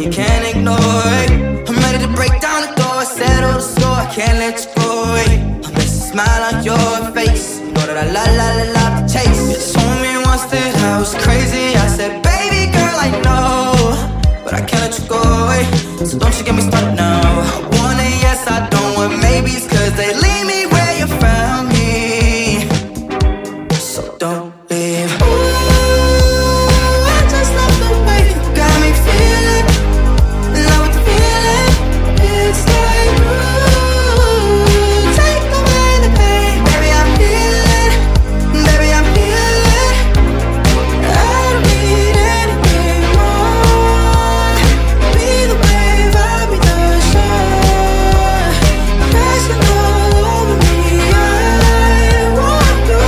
you can't ignore it. I'm ready to break down the door, settle the score, I can't let you go. I miss a smile on your face, you know that I love the chase. You told me once that I was crazy, I said, baby girl, I know, but I can't let you go. So don't you get me started now. I want a yes, I don't want maybes, cause they leave me where you found me. So don't leave. Ooh, I just love the way you got me feeling, in love with the feeling. It's like, ooh, take away the pain. Baby, I'm healing, baby, I'm healing. I don't need anything more. Be the wave, I'll be the shore. Crashing all over me, I want you.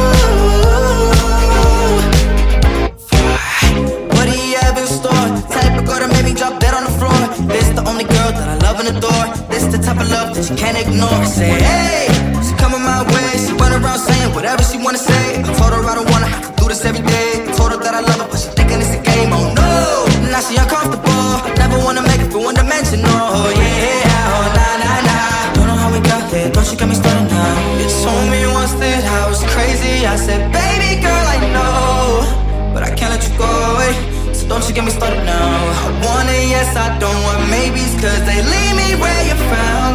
What do you have in store? Type of girl that made me drop dead on the floor. This the only girl that I love and adore. This the type of love that you can't ignore. Say hey, she coming my way. She run around saying whatever she wanna say. I told her I don't wanna have to do this every day. I told her that I love her, but she thinking it's a game. Oh no, now she uncomfortable. Never wanna make it feel one dimensional. Oh yeah, oh nah nah nah. Don't know how we got here. Don't you get me started now. You told me once that I was crazy. I said, baby girl, I know, but I can't let you go. So don't you get me started now. I want a yes, I don't want maybes, cause they leave me where you found